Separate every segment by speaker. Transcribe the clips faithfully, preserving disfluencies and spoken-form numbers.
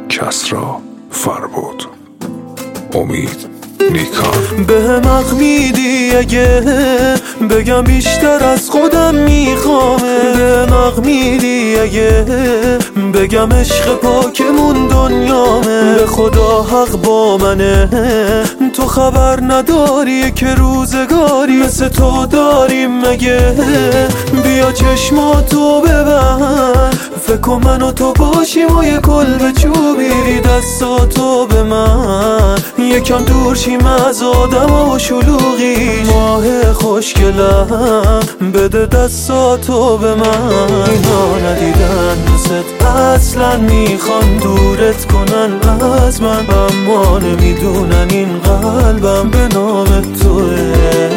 Speaker 1: کسری فربود. امید نیکان.
Speaker 2: به حق میدی اگه بگم بیشتر از خودم میخوامه، به حق میدی اگه بگم عشق پاکمون دنیامه. به خدا حق با منه، تو خبر نداری که روزگاری مثل تو داریم مگه. بیا چشماتو ببند، فکر کن من و تو باشیم و یه کلبه چوبی، دستاتو به من یکم دور شیم از آدم و شلوغی. ماه خوشگلم بده دستاتو به من. اینا ندیدن دوست اصلا میخوان دورت کنن از من، اما نمیدونن این قلبم به نام توه.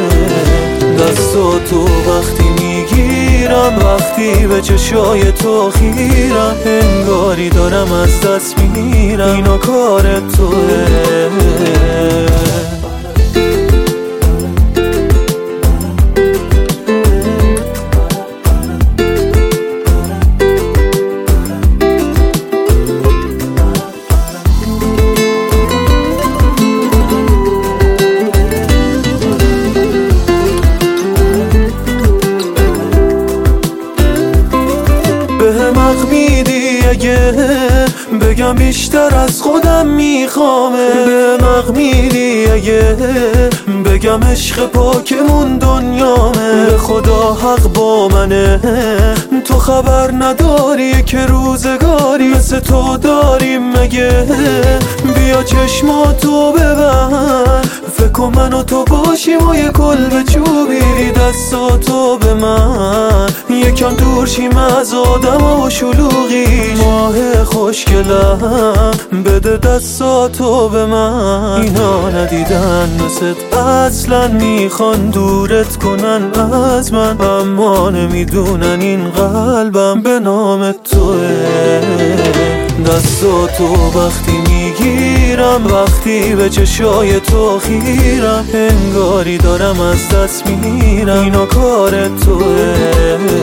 Speaker 2: دستاتو وقتی میگیرم، وقتی به چشای تو خیرم، انگاری دارم از دست میرم. اینا کار توه. حق میدی اگه بگم بیشتر از خودم میخوامه، به حق میدی اگه بگم عشق پاکمون دنیامه. به خدا حق با منه، تو خبر نداری که روزگاری مثل تو داریم مگه. بیا چشماتو ببند، فکر کن من و تو باشیم و یه کلبه چوبی، دستاتو به من یکم دور شیم از آدم و شلوغی. ماه خوشگلم بده دستاتو به من. اینا ندیدن مثل اصلا میخوان دورت کنن از من، اما نمیدونن این قلبم به نام توه. دستاتو وقتی میگیرم، وقتی به چشای تو خیرم، انگاری دارم از دست میرم. اینا کار توه.